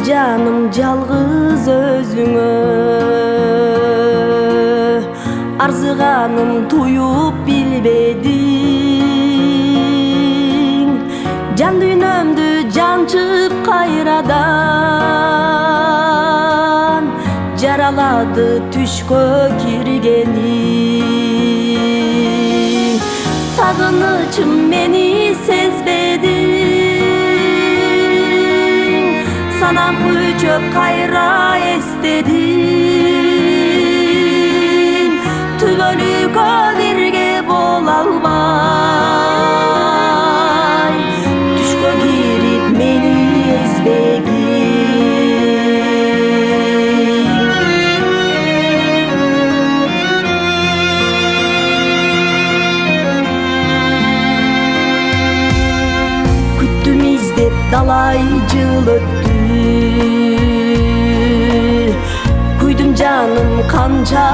Жаным жалгыз өзүңө арзыганым туюп билбедиң. Жан дүйнөмдү жанчып кайрадан жаралады түшкө киргениң. Сагынычым мени сезбедиң, санам көчөп кайра эстедиң. Түбөлүккө бирге боло албай түшкө кирип мени эзбегиң. Күттүм издеп далай жыл өттү, күйдүм жаным канча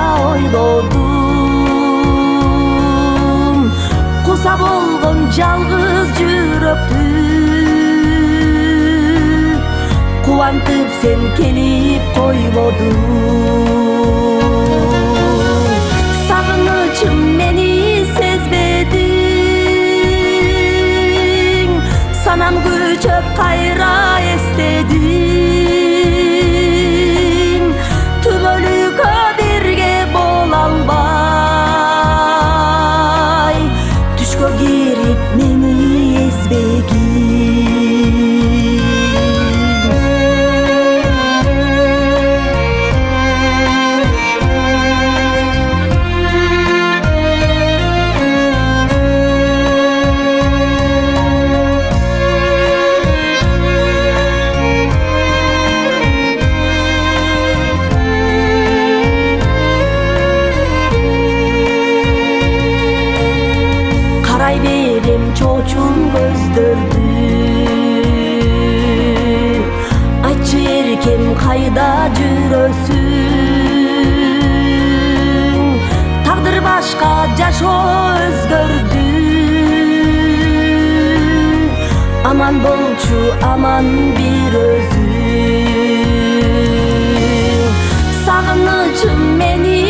ойлодум. Куса болгон жалгыз жүрөктү кубантып сен келип койбодуң. Сагынычым мени сезбедиң, санам көчөп кайра эстедиң. Түбөлүккө бирге боло албай түшкө кирип мени эзбегиң. Карай берем чочун көздөрдү, айтчы эркем кайда жүрөсүң. Тагдыр башка, жашоо өзгөрдү. Аман болчу, аман бир өзүң. Сагынычым мени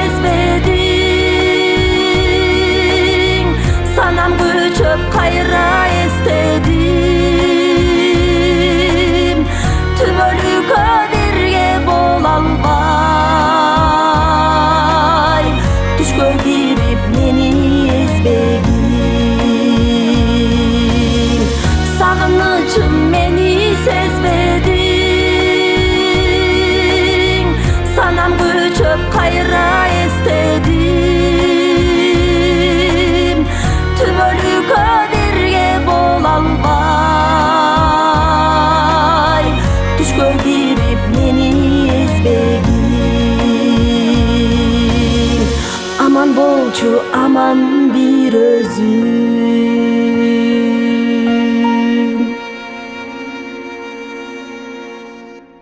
сезбедиң, санам көчөп кайра эстедим. Түбөлүккө бирге боло албай түшкө кирип мени эзбегиң. Сагынычым мени сезбедиң, санам көчөп кайра эстедим. Түбөлүккө бирге боло албай түшкө кирип мени эзбегиң. Аман болчу, аман бир өзүң.